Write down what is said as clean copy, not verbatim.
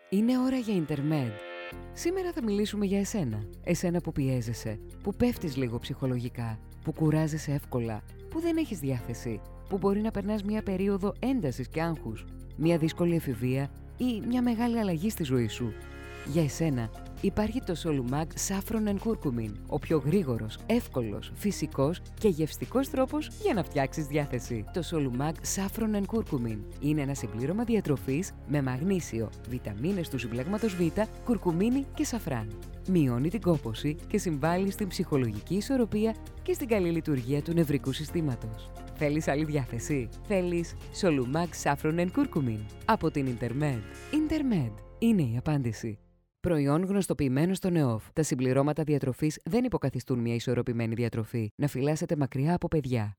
Είναι ώρα για Intermed. Σήμερα θα μιλήσουμε για εσένα. Εσένα που πιέζεσαι, που πέφτεις λίγο ψυχολογικά, που κουράζεσαι εύκολα, που δεν έχεις διάθεση, που μπορεί να περνάς μια περίοδο έντασης και άγχους, μια δύσκολη εφηβεία ή μια μεγάλη αλλαγή στη ζωή σου. Για εσένα υπάρχει το Solumac Saffron and Curcumin, ο πιο γρήγορος, εύκολος, φυσικός και γευστικός τρόπος για να φτιάξεις διάθεση. Το Solumac Saffron and Curcumin είναι ένα συμπλήρωμα διατροφής με μαγνήσιο, βιταμίνες του συμπλέγματος Β, κουρκουμίνη και σαφράν. Μειώνει την κόπωση και συμβάλλει στην ψυχολογική ισορροπία και στην καλή λειτουργία του νευρικού συστήματος. Θέλεις άλλη διάθεση? Θέλεις Solumac Saffron and Curcumin από την Intermed. Intermed είναι η απάντηση. Προϊόν γνωστοποιημένο στον ΕΟΦ. Τα συμπληρώματα διατροφής δεν υποκαθιστούν μια ισορροπημένη διατροφή. Να φυλάσσετε μακριά από παιδιά.